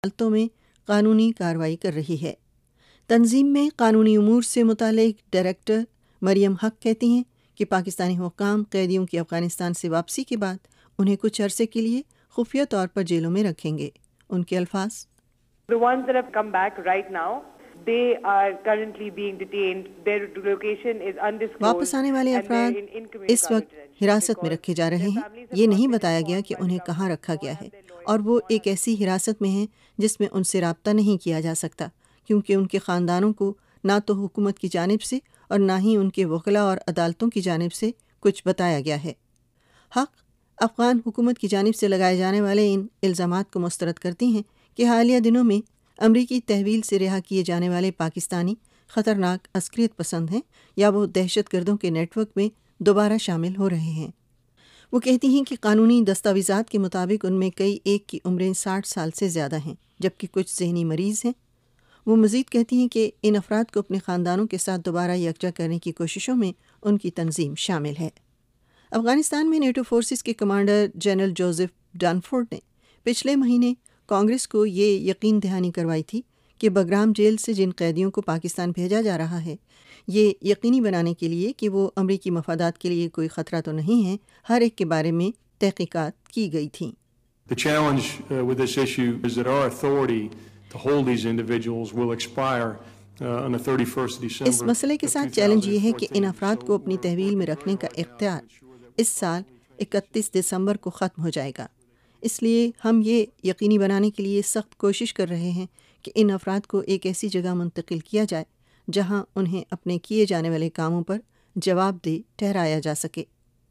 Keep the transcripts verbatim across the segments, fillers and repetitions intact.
عدالتوں میں قانونی کارروائی کر رہی ہے۔ تنظیم میں قانونی امور سے متعلق ڈائریکٹر مریم حق کہتی ہیں کہ پاکستانی حکام قیدیوں کی افغانستان سے واپسی کے بعد انہیں کچھ عرصے کے لیے خفیہ طور پر جیلوں میں رکھیں گے۔ ان کے الفاظ: The ones that have come back right now, they are currently being detained. Their location is undisclosed. واپس آنے والے افراد اس وقت حراست میں رکھے جا رہے ہیں۔ یہ نہیں بتایا گیا کہ انہیں کہاں رکھا گیا ہے، اور وہ ایک ایسی حراست میں ہیں جس میں ان سے رابطہ نہیں کیا جا سکتا، کیونکہ ان کے خاندانوں کو نہ تو حکومت کی جانب سے اور نہ ہی ان کے وکلاء اور عدالتوں کی جانب سے کچھ بتایا گیا ہے۔ حق افغان حکومت کی جانب سے لگائے جانے والے ان الزامات کو مسترد کرتی ہیں کہ حالیہ دنوں میں امریکی تحویل سے رہا کیے جانے والے پاکستانی خطرناک عسکریت پسند ہیں یا وہ دہشت گردوں کے نیٹ ورک میں دوبارہ شامل ہو رہے ہیں۔ وہ کہتی ہیں کہ قانونی دستاویزات کے مطابق ان میں کئی ایک کی عمریں ساٹھ سال سے زیادہ ہیں، جبکہ کچھ ذہنی مریض ہیں۔ وہ مزید کہتی ہیں کہ ان افراد کو اپنے خاندانوں کے ساتھ دوبارہ یکجا کرنے کی کوششوں میں ان کی تنظیم شامل ہے۔ افغانستان میں نیٹو فورسز کے کمانڈر جنرل جوزف ڈنفورڈ نے پچھلے مہینے کانگریس کو یہ یقین دہانی کروائی تھی کہ بگرام جیل سے جن قیدیوں کو پاکستان بھیجا جا رہا ہے، یہ یقینی بنانے کے لیے کہ وہ امریکی مفادات کے لیے کوئی خطرہ تو نہیں ہے، ہر ایک کے بارے میں تحقیقات کی گئی تھیں۔ The challenge uh, with this issue is that our authority to hold these individuals will expire uh, on the thirty-first of December. اس مسئلے کے ساتھ چیلنج یہ ہے کہ ان افراد کو اپنی تحویل میں رکھنے کا اختیار اس سال اکتیس دسمبر کو ختم ہو جائے گا۔ اس لیے ہم یہ یقینی بنانے کے لیے سخت کوشش کر رہے ہیں کہ ان افراد کو ایک ایسی جگہ منتقل کیا جائے جہاں انہیں اپنے کیے جانے والے کاموں پر جواب دہ ٹھہرایا جا سکے۔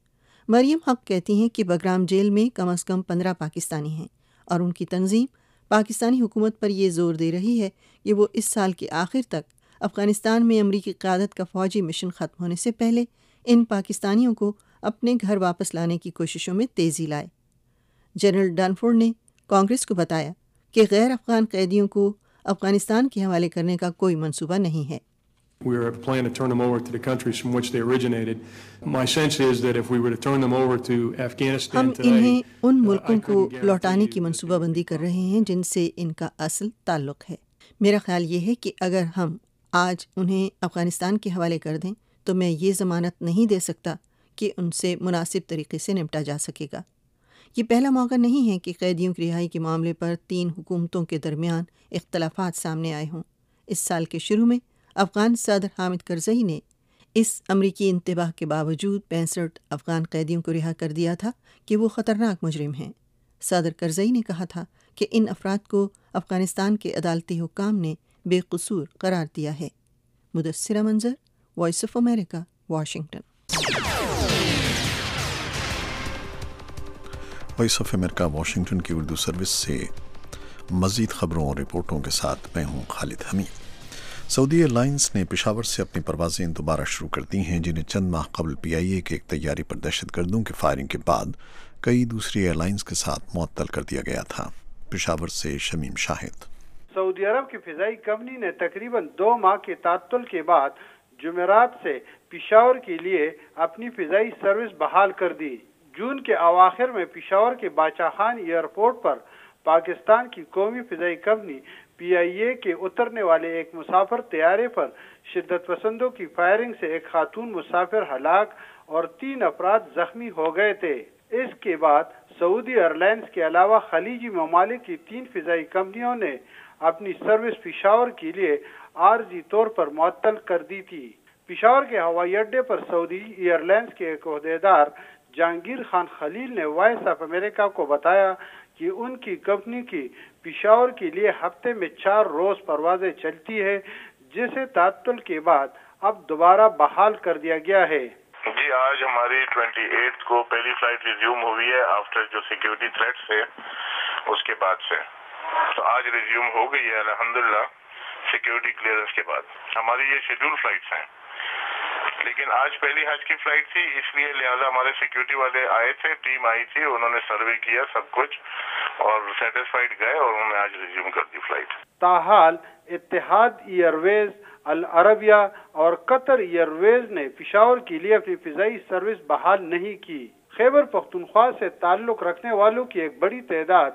مریم حق کہتی ہیں کہ بگرام جیل میں کم از کم پندرہ پاکستانی ہیں، اور ان کی تنظیم پاکستانی حکومت پر یہ زور دے رہی ہے کہ وہ اس سال کے آخر تک افغانستان میں امریکی قیادت کا فوجی مشن ختم ہونے سے پہلے ان پاکستانیوں کو اپنے گھر واپس لانے کی کوششوں میں تیزی لائے۔ جنرل ڈنفورڈ نے کانگریس کو بتایا کہ غیر افغان قیدیوں کو افغانستان کے حوالے کرنے کا کوئی منصوبہ نہیں ہے۔ We are planning to turn them over to the countries from which they originated. My sense is that if we were to turn them over to Afghanistan ہم today, انہیں ان uh, I ملکوں کو couldn't guarantee لوٹانے کی you منصوبہ that بندی کر رہے ہیں جن سے ان کا اصل تعلق ہے۔ میرا خیال یہ ہے کہ اگر ہم آج انہیں افغانستان کے حوالے کر دیں تو میں یہ ضمانت نہیں دے سکتا کہ ان سے مناسب طریقے سے نمٹا جا سکے گا۔ یہ پہلا موقع نہیں ہے کہ قیدیوں کی رہائی کے معاملے پر تین حکومتوں کے درمیان اختلافات سامنے آئے ہوں۔ اس سال کے شروع میں افغان صدر حامد کرزئی نے اس امریکی انتباہ کے باوجود پینسٹھ افغان قیدیوں کو رہا کر دیا تھا کہ وہ خطرناک مجرم ہیں۔ صدر کرزئی نے کہا تھا کہ ان افراد کو افغانستان کے عدالتی حکام نے بے قصور قرار دیا ہے۔ Mudassira Manzar, Voice of America, Washington. Voice of America Washington کی اردو سروس سے مزید خبروں اور رپورٹوں کے ساتھ میں ہوں خالد حمید۔ سعودی ایئر لائنز نے پشاور سے اپنی پروازیں دوبارہ شروع کر دی ہیں، جنہیں چند ماہ قبل پی آئی اے کے ایک طیارے پر دہشت گردوں کی فائرنگ کے بعد کئی دوسری ایئر لائنز کے ساتھ معطل کر دیا گیا تھا۔ پشاور سے شمیم شاہد۔ سعودی عرب کی فضائی کمپنی نے تقریباً دو ماہ کے تعطل کے بعد جمعرات سے پشاور کے لیے اپنی فضائی سروس بحال کر دی۔ جون کے اواخر میں پشاور کے باچا خان ایئرپورٹ پر پاکستان کی قومی فضائی کمپنی پی آئی اے کے اترنے والے ایک مسافر طیارے پر شدت پسندوں کی فائرنگ سے ایک خاتون مسافر ہلاک اور تین افراد زخمی ہو گئے تھے۔ اس کے بعد سعودی ایئر لائنز کے علاوہ خلیجی ممالک کی تین فضائی کمپنیوں نے اپنی سروس پشاور کے لیے عارضی طور پر معطل کر دی تھی۔ پشاور کے ہوائی اڈے پر سعودی ایئر لائنز کے ایک عہدیدار جہانگیر خان خلیل نے وائس آف امریکہ کو بتایا کہ ان کی کمپنی کی پشاور کے لیے ہفتے میں چار روز پروازیں چلتی ہے، جسے تعطل کے بعد اب دوبارہ بحال کر دیا گیا ہے۔ جی آج ہماری ٹوئنٹی ایٹ کو پہلی فلائٹ ریزیوم ہوئی ہے آفٹر جو سیکیورٹی تھریٹ سے اس کے بعد سے، تو آج ریزیوم ہو گئی ہے الحمدللہ سیکیورٹی کلیئرنس کے بعد۔ ہماری یہ شیڈول فلائٹس ہیں، لیکن آج پہلی حج کی فلائٹ تھی، اس لیے لہٰذا ہمارے سیکیورٹی والے آئے تھے، ٹیم آئی تھی، انہوں نے سروے کیا سب کچھ اور سیٹسفائیڈ گئے اور انہوں نے آج ریزیوم کر دی فلائٹ۔ تاحال اتحاد ایئر ویز، العربیہ اور قطر ایئر ویز نے پشاور کے لیے اپنی فضائی سروس بحال نہیں کی۔ خیبر پختونخوا سے تعلق رکھنے والوں کی ایک بڑی تعداد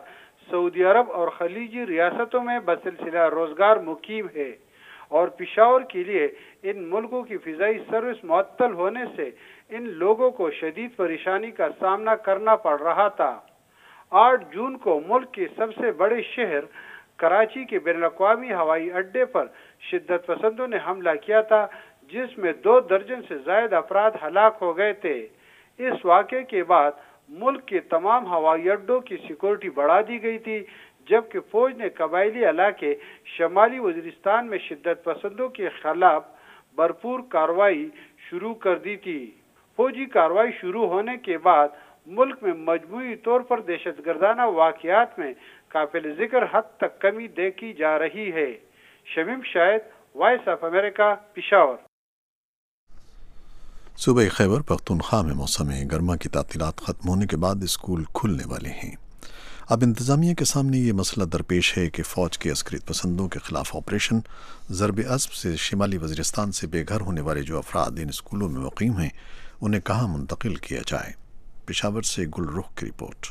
سعودی عرب اور خلیجی ریاستوں میں بسلسلہ روزگار مقیم ہے، اور پشاور کے لیے ان ملکوں کی فضائی سروس معطل ہونے سے ان لوگوں کو شدید پریشانی کا سامنا کرنا پڑ رہا تھا۔ آٹھ جون کو ملک کے سب سے بڑے شہر کراچی کے بین الاقوامی ہوائی اڈے پر شدت پسندوں نے حملہ کیا تھا، جس میں دو درجن سے زائد افراد ہلاک ہو گئے تھے۔ اس واقعے کے بعد ملک کے تمام ہوائی اڈوں کی سیکورٹی بڑھا دی گئی تھی، جبکہ فوج نے قبائلی علاقے شمالی وزیرستان میں شدت پسندوں کے خلاف بھرپور کارروائی شروع کر دی تھی۔ فوجی کارروائی شروع ہونے کے بعد ملک میں مجموعی طور پر دہشت گردانہ واقعات میں قابل ذکر حد تک کمی دیکھی جا رہی ہے۔ Shamim Shahid, Voice of America, Peshawar. صوبہ خیبر پختونخوا میں موسم گرما کی تعطیلات ختم ہونے کے بعد اسکول کھلنے والے ہیں۔ اب انتظامیہ کے سامنے یہ مسئلہ درپیش ہے کہ فوج کے عسکریت پسندوں کے خلاف آپریشن ضرب عصب سے شمالی وزیرستان سے بے گھر ہونے والے جو افراد ان اسکولوں میں مقیم ہیں انہیں کہاں منتقل کیا جائے۔ پشاور سے گل رخ کی رپورٹ۔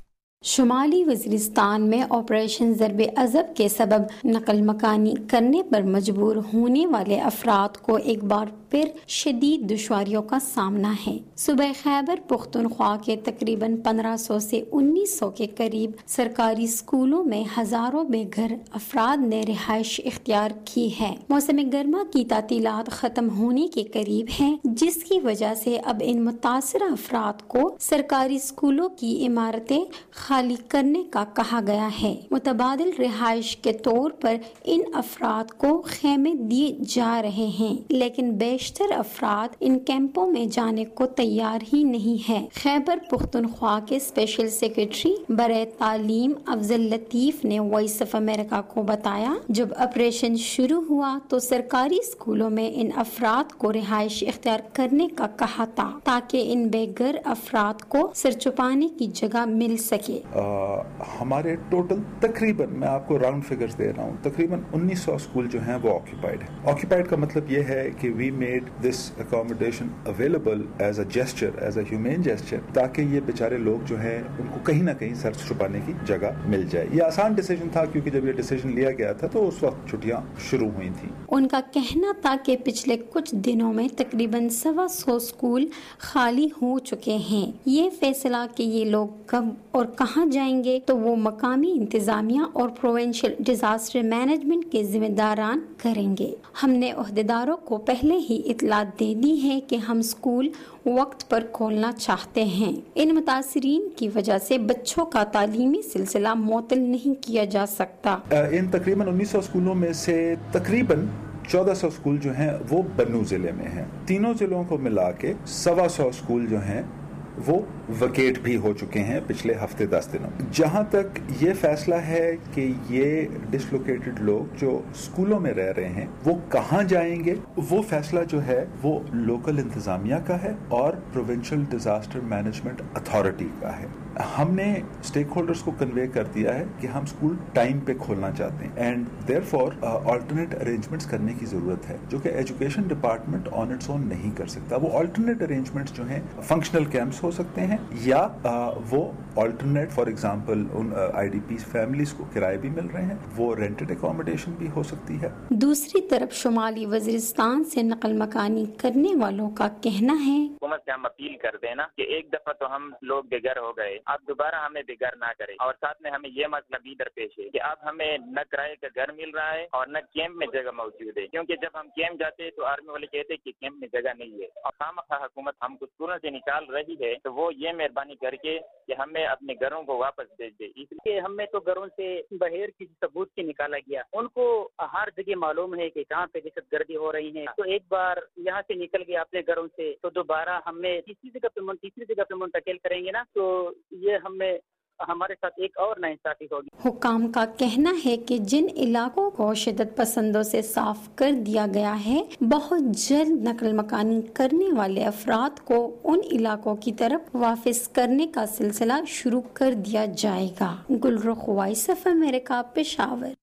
شمالی وزیرستان میں آپریشن ضرب عصب کے سبب نقل مکانی کرنے پر مجبور ہونے والے افراد کو ایک بار پھر شدید دشواریوں کا سامنا ہے۔ صوبہ خیبر پختونخوا کے تقریباً پندرہ سو سے انیس سو کے قریب سرکاری اسکولوں میں ہزاروں بے گھر افراد نے رہائش اختیار کی ہے۔ موسم گرما کی تعطیلات ختم ہونے کے قریب ہیں، جس کی وجہ سے اب ان متاثرہ افراد کو سرکاری اسکولوں کی عمارتیں خالی کرنے کا کہا گیا ہے۔ متبادل رہائش کے طور پر ان افراد کو خیمے دیے جا رہے ہیں، لیکن بیشتر افراد ان کیمپوں میں جانے کو تیار ہی نہیں ہے۔ خیبر پختونخوا کے اسپیشل سیکرٹری برائے تعلیم افضل لطیف نے وائس آف امریکہ کو بتایا، جب آپریشن شروع ہوا تو سرکاری اسکولوں میں ان افراد کو رہائش اختیار کرنے کا کہا تھا تاکہ ان بے گھر افراد کو سر چھپانے کی جگہ مل سکے۔ آ, ہمارے ٹوٹل تقریباً میں آپ کو راؤنڈ فگرز دے رہا ہوں، تقریباً انیس سو اسکول جو ہیں وہ آکیوپائڈ ہیں۔ آکیوپائڈ کا مطلب یہ ہے کہ we made this accommodation available as a gesture, as a human gesture, تاکہ یہ بیچارے لوگ جو ہیں ان کو کہیں نہ کہیں سر چھپانے کی جگہ مل جائے۔ یہ آسان ڈیسیجن تھا کیونکہ جب یہ ڈیسیجن لیا گیا تھا تو اس وقت چھٹیاں شروع ہوئی تھیں۔ ان کا کہنا تھا کہ پچھلے کچھ دنوں میں تقریباً سوا سو اسکول خالی ہو چکے ہیں۔ یہ فیصلہ کہ یہ لوگ کب اور کہاں جائیں گے تو وہ مقامی انتظامیہ اور پروونشل ڈیزاسٹر مینجمنٹ کے ذمہ داران کریں گے۔ ہم نے عہدیداروں کو پہلے ہی اطلاع دے دی ہے کہ ہم اسکول وقت پر کھولنا چاہتے ہیں۔ ان متاثرین کی وجہ سے بچوں کا تعلیمی سلسلہ معطل نہیں کیا جا سکتا۔ ان تقریباً انیس سو اسکولوں میں سے تقریباً چودہ سو اسکول جو ہیں وہ بنو ضلع میں ہیں۔ تینوں ضلعوں کو ملا کے سوا سو اسکول جو ہیں وہ ویکیٹ بھی ہو چکے ہیں پچھلے ہفتے دس دنوں۔ جہاں تک یہ فیصلہ ہے کہ یہ ڈسلوکیٹڈ لوگ جو اسکولوں میں رہ رہے ہیں وہ کہاں جائیں گے، وہ فیصلہ جو ہے وہ لوکل انتظامیہ کا ہے اور پروونشل ڈیزاسٹر مینجمنٹ اتھارٹی کا ہے۔ ہم نے اسٹیک ہولڈرز کو کنوے کر دیا ہے کہ ہم اسکول ٹائم پہ کھولنا چاہتے ہیں and there for alternate arrangements کرنے کی ضرورت ہے، جو کہ education department on its own نہیں کر سکتا۔ وہ آلٹرنیٹ ارینجمنٹس جو ہیں فنکشنل کیمپس ہو سکتے ہیں یا وہ آلٹرنیٹ فار ایگزامپل ان آئی ڈی پی فیملیز کو کرائے بھی مل رہے ہیں، وہ رینٹڈ اکاموڈیشن بھی ہو سکتی ہے۔ دوسری طرف شمالی وزیرستان سے نقل مکانی کرنے والوں کا کہنا ہے، حکومت سے ہم اپیل کر دینا کہ ایک دفعہ تو ہم لوگ بے گھر ہو گئے، آپ دوبارہ ہمیں بے گھر نہ کریں، اور ساتھ میں ہمیں یہ مسئلہ بھی درپیش ہے کہ اب ہمیں نہ کرائے کا گھر مل رہا ہے اور نہ کیمپ میں جگہ موجود ہے، کیونکہ جب ہم کیمپ جاتے تو آرمی والے کہتے کہ کیمپ میں جگہ نہیں ہے، اور خامخواہ حکومت ہم کو اسکولوں سے نکال رہی ہے تو وہ یہ مہربانی کر کے کہ ہمیں اپنے گھروں کو واپس بھیج دے۔ اس لیے ہمیں تو گھروں سے بغیر کسی ثبوت کے نکالا گیا، ان کو ہر جگہ معلوم ہے کہ کہاں پہ دہشت گردی ہو رہی ہے، تو ایک بار یہاں سے نکل گئے اپنے گھروں سے تو دوبارہ ہمیں تیسری جگہ پہ تیسری جگہ پہ منتقل کریں گے نا، تو یہ ہمیں ہمارے ساتھ ایک اور ناانصافی ہوگی۔ حکام کا کہنا ہے کہ جن علاقوں کو شدت پسندوں سے صاف کر دیا گیا ہے، بہت جلد نقل مکانی کرنے والے افراد کو ان علاقوں کی طرف واپس کرنے کا سلسلہ شروع کر دیا جائے گا۔ Gulrukh, Voice of America, Peshawar.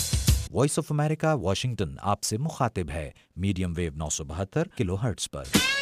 Voice of America Washington آپ سے مخاطب ہے، میڈیم ویو نو سو بہتر کلو ہرٹز پر۔